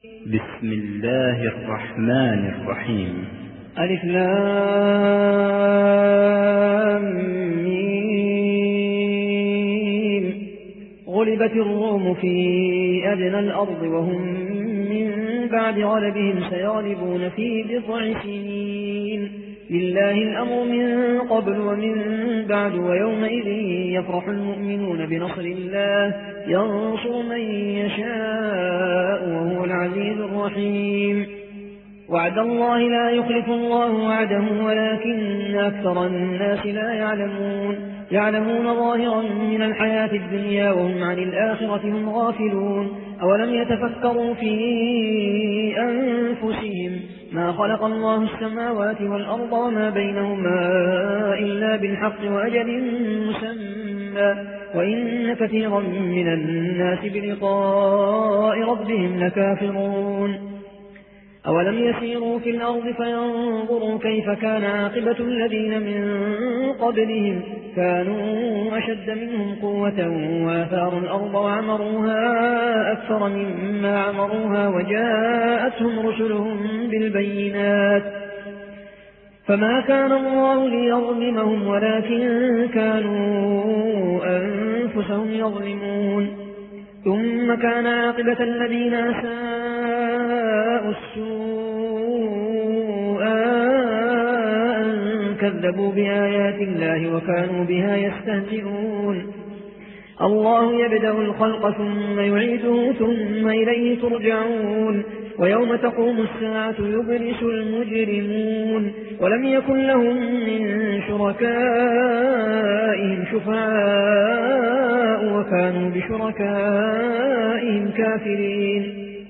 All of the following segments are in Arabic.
بسم الله الرحمن الرحيم. ألف لام ميم. غلبت الروم في أدنى الأرض وهم من بعد غلبهم سيغلبون في بضع سنين. لله الأمر من قبل ومن بعد ويومئذ يفرح المؤمنون بنصر الله ينصر من يشاء وهو العزيز الرحيم. وعد الله لا يخلف الله وعده ولكن أكثر الناس لا يعلمون ظاهرا من الحياة الدنيا وهم عن الآخرة هم غافلون. أولم يتفكروا في أنفسهم ما خلق الله السماوات والأرض وما بينهما إلا بالحق وأجل مسمى وإن كثيرا من الناس بلقاء ربهم لكافرون. أولم يسيروا في الأرض فينظروا كيف كان عاقبة الذين من قبلهم كانوا أشد منهم قوة وآثاروا الأرض وعمروها أكثر مما عمروها وجاءتهم رسلهم بالبينات فما كان الله ليظلمهم ولكن كانوا أنفسهم يظلمون. ثم كان عاقبة الذين أساءوا السوء أن كذبوا بآيات الله وكانوا بها يستهزئون. الله يبدأ الخلق ثم يعيده ثم إليه ترجعون. ويوم تقوم الساعة يبلس المجرمون ولم يكن لهم من شركائهم شفعاء وكانوا بشركائهم كافرين.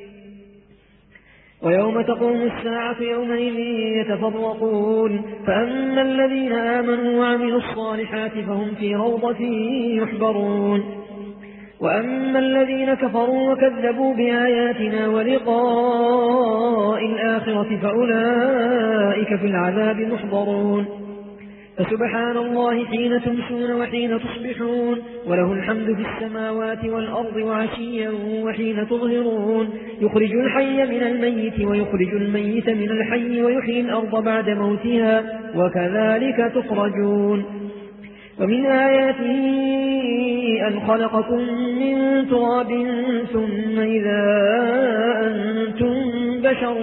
ويوم تقوم الساعة يومئذ يتفرقون فأما الذين آمنوا وعملوا الصالحات فهم في روضة يحبرون وأما الذين كفروا وكذبوا بآياتنا ولقاء الآخرة فأولئك في العذاب محضرون. فسبحان الله حين تمسون وحين تصبحون وله الحمد في السماوات والأرض وعشيا وحين تظهرون. يخرج الحي من الميت ويخرج الميت من الحي ويحيي الأرض بعد موتها وكذلك تخرجون. ومن آياته أن خلقكم من تراب ثم إذا أنتم بشر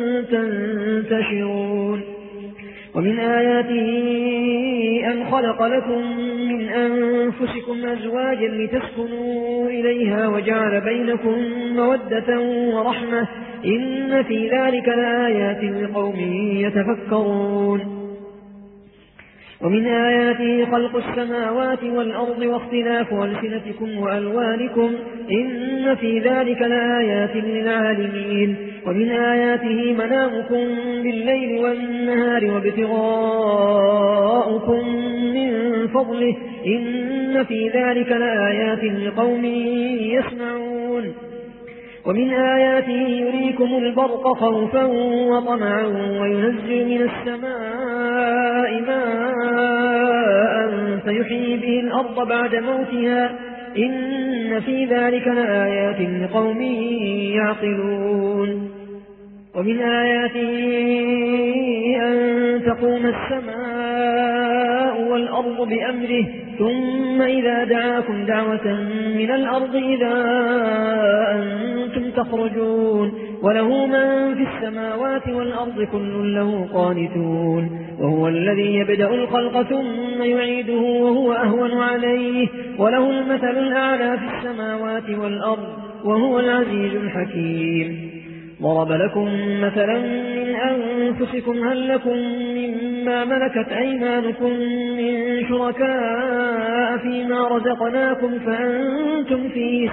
تنتشرون. ومن آياته أن خلق لكم من أنفسكم أزواجا لتسكنوا إليها وجعل بينكم مودة ورحمة إن في ذلك لآيات لقوم يتفكرون. ومن آياته خلق السماوات والأرض واختلاف ألسنتكم وألوانكم إن في ذلك لآيات للعالمين. ومن آياته منامكم بالليل والنهار وابتغاؤكم من فضله إن في ذلك لآيات لقوم يسمعون. ومن آياته يريكم البرق خوفا وطمعا وينزل من السماء ماء فيحيي به الأرض بعد موتها إن في ذلك لآيات لقوم يعقلون. ومن آياته أن تقوم السماء والأرض بأمره ثم إذا دعاكم دعوة من الأرض إذا أنتم تخرجون. وله من في السماوات والأرض كل له قانتون. وهو الذي يبدأ الخلق ثم يعيده وهو أهون عليه وله المثل الأعلى في السماوات والأرض وهو العزيز الحكيم. ضرب لكم مثلا من أنفسكم هل لكم مما ملكت أيمانكم من شركاء فيما رزقناكم فأنتم فيه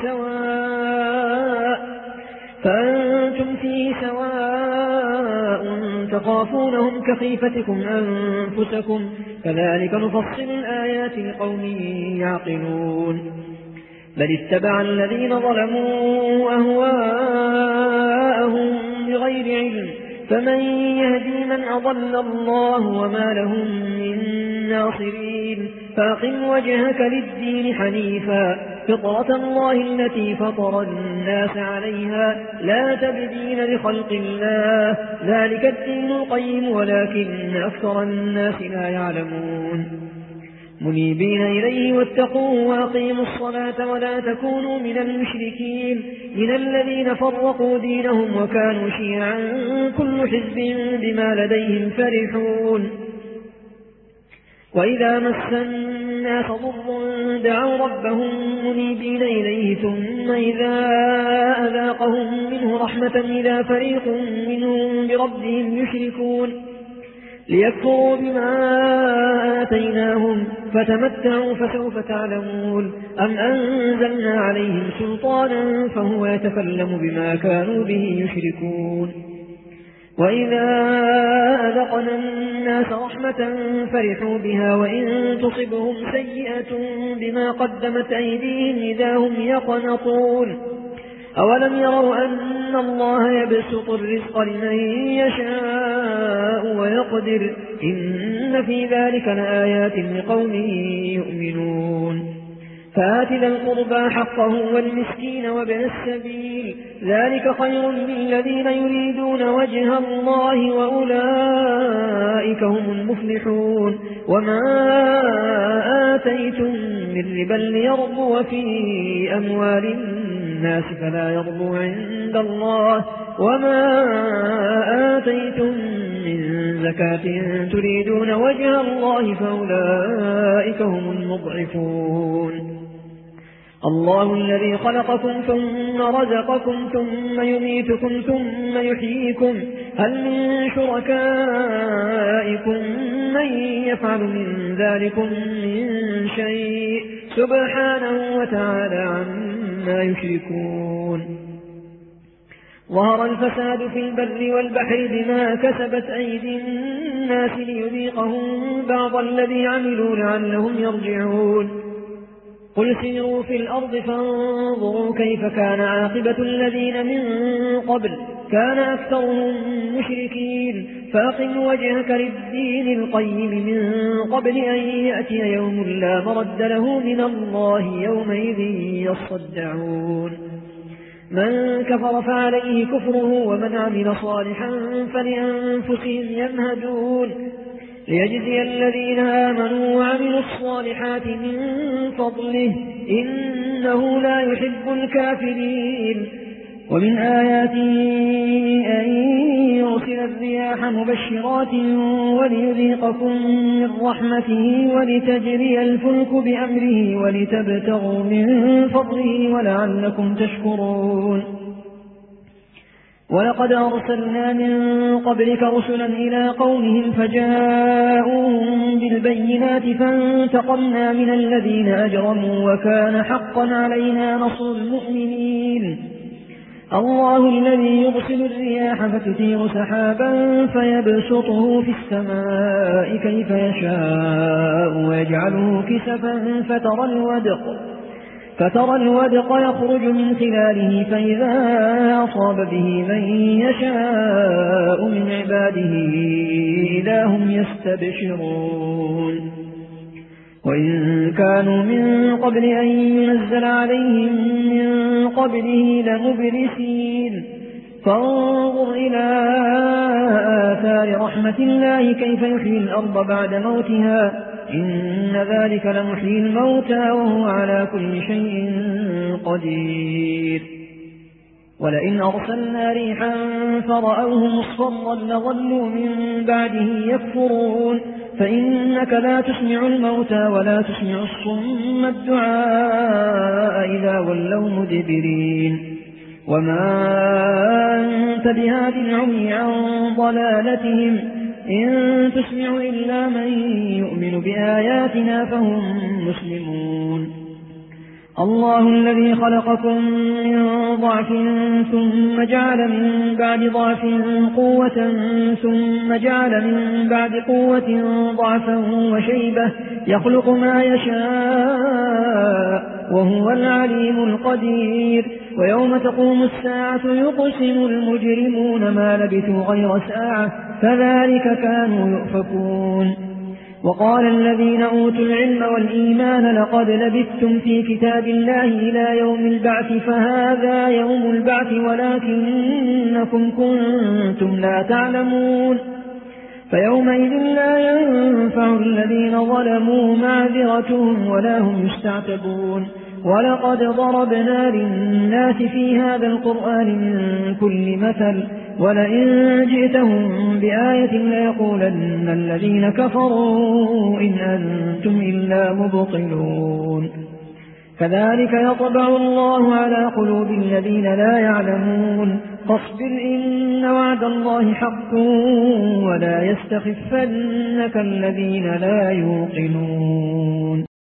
سواء تخافونهم كخيفتكم أنفسكم كذلك نفصل الآيات لقوم يعقلون. بل اتبع الذين ظلموا أهواءهم بغير علم فمن يهدي من أضل الله وما لهم من ناصرين. فأقم وجهك للدين حنيفا فطرة الله التي فطر الناس عليها لا تبديل لخلق الله ذلك الدين القيم ولكن أكثر الناس لا يعلمون منيبين إليه واتقوه وأقيموا الصلاة ولا تكونوا من المشركين من الذين فرقوا دينهم وكانوا شيعا كل حزب بما لديهم فرحون وإذا مس الناس ضر دعوا ربهم منيبين إليه ثم إذا أذاقهم منه رحمة إذا فريق منهم بربهم يشركون ليكفروا بما آتيناهم فتمتعوا فسوف تعلمون أم أنزلنا عليهم سلطانا فهو يتكلم بما كانوا به يشركون وإذا أذقنا الناس رحمة فرحوا بها وإن تصبهم سيئة بما قدمت أيديهم إذا هم يقنطون أولم يروا أن الله يبسط الرزق لمن يشاء ويقدر إن في ذلك لآيات لقوم يؤمنون فآت ذا القربى حقه والمسكين وابن السبيل ذلك خير للذين يريدون وجه الله وأولئك هم المفلحون وما آتيتم من ربا ليربو في أموال الناس فلا يربو عند الله وما آتيتم من زكاة تريدون وجه الله فأولئك هم المضعفون الله الذي خلقكم ثم رزقكم ثم يميتكم ثم يحييكم هل من شركائكم من يفعل من ذلكم من شيء سبحانه وتعالى عما يشركون ظهر الفساد في البر والبحر بما كسبت أيدي الناس ليذيقهم بعض الذي عملوا لعلهم يرجعون قل سيروا في الأرض فانظروا كيف كان عاقبة الذين من قبل كان أكثرهم مشركين فأقم وجهك للدين القيم من قبل أن يأتي يوم لا مرد له من الله يومئذ يصدعون من كفر فعليه كفره ومن عمل صالحا فلأنفسهم يمهدون ليجزي الذين آمنوا وعملوا الصالحات من فضله إنه لا يحب الكافرين ومن آياته أن يرسل الرياح مبشرات وليذيقكم من رحمته ولتجري الفلك بأمره ولتبتغوا من فضله ولعلكم تشكرون ولقد أرسلنا من قبلك رسلا إلى قومهم فجاءوهم بالبينات فانتقمنا من الذين أجرموا وكان حقا علينا نصر المؤمنين الله الذي يرسل الرياح فتثير سحابا فيبسطه في السماء كيف يشاء ويجعله كسفا فترى الودق يخرج من خلاله فإذا أصاب به من يشاء من عباده إذا هم يستبشرون وإن كانوا من قبل أن ينزل عليهم من قبله لمبلسين فانظر إلى آثار رحمة الله كيف يحيي الأرض بعد موتها إن ذلك لمحيي الموتى وهو على كل شيء قدير ولئن أرسلنا ريحا فرأوه مصفرا لظلوا من بعده يكفرون فإنك لا تسمع الموتى ولا تسمع الصم الدعاء إذا ولوا مدبرين وما أنت بهاد العمي عن ضلالتهم إن تسمع إلا من يؤمن بآياتنا فهم مسلمون الله الذي خلقكم من ضعف ثم جعل من بعد ضعف قوة ثم جعل من بعد قوة ضعفا وشيبة يخلق ما يشاء وهو العليم القدير ويوم تقوم الساعة يقسم المجرمون ما لبثوا غير ساعة كذلك كانوا يؤفكون وقال الذين أوتوا العلم والإيمان لقد لبثتم في كتاب الله إلى يوم البعث فهذا يوم البعث ولكنكم كنتم لا تعلمون فيومئذ لا ينفع الذين ظلموا معذرتهم ولا هم يستعتبون ولقد ضربنا للناس في هذا القرآن من كل مثل ولئن جئتهم بآية ليقولن الذين كفروا إن أنتم إلا مبطلون كذلك يطبع الله على قلوب الذين لا يعلمون فاصبر إن وعد الله حق ولا يستخفنك الذين لا يوقنون